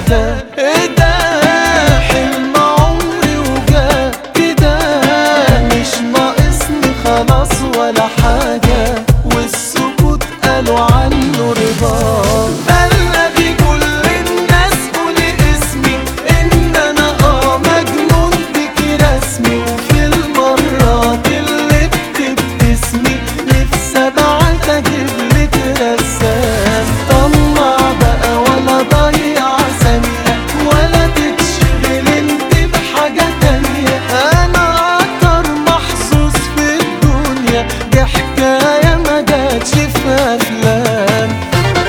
ايه ده حلم عمري وجا كده، مش ناقصني خلاص ولا حاجة، والسكوت قالوا عنه رضا. بلغي كل الناس قولي اسمي، ان انا مجنون بيكي رسمي، وفي المرات اللي بتبتسمي نفسي ابعت اجيبلك رسام. طلع بقى ولا ضيع ثانية، ولا تتشغل انت بحاجة تانية، انا اكتر محظوظ في الدنيا، دي حكاية ما جاتش في افلام.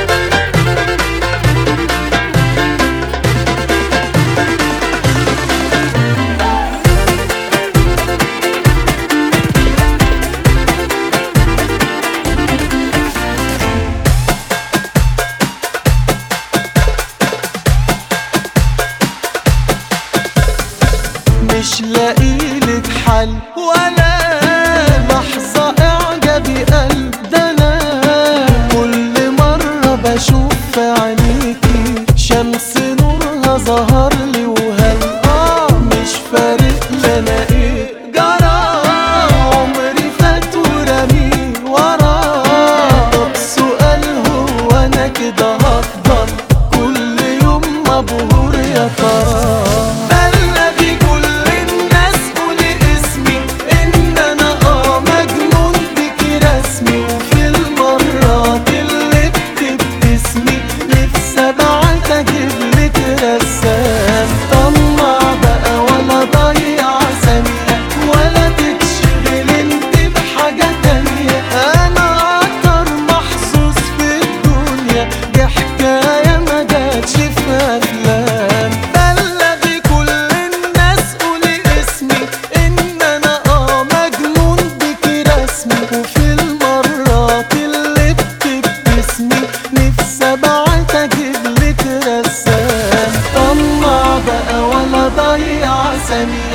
مش لاقيلك حل ولا لحظة اعجبي قلب، ده انا كل مرة بشوف في عينيكي شمس نورها ظهر لي وهل مش فارق لنا ايه جرى، عمري فات ورميه وراه. طب سؤال هو انا كده هفضل كل يوم مبهور يا ترى؟ طلع بقى ولا ضيع ثانية، ولا تتشغل انت بحاجة تانية، انا اكتر محظوظ في الدنيا، دي حكاية ما جاتش في افلام. بلغي كل الناس قولي اسمي، ان انا مجنون بيكي رسمي، وفي المرات اللي بتبتسمي نفسي ابعت اجيبلك رسام. طلع بقى ولا ضيع ثانية،